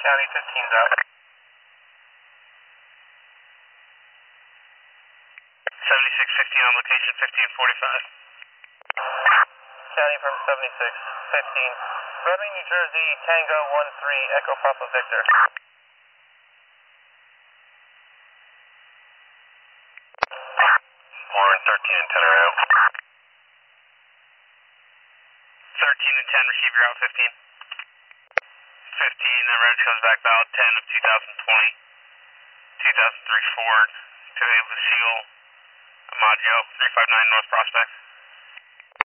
County 15's out. 7615 on location 1545. County from 7615. Reading, New Jersey, Tango 13, Echo Papa Victor. Warren 13 and 10 are out. 13 and 10, receive your out 15. 15, the red comes back valid 10 of 2020. 2003 Ford to a Lucille Amaggio 359 North Prospect.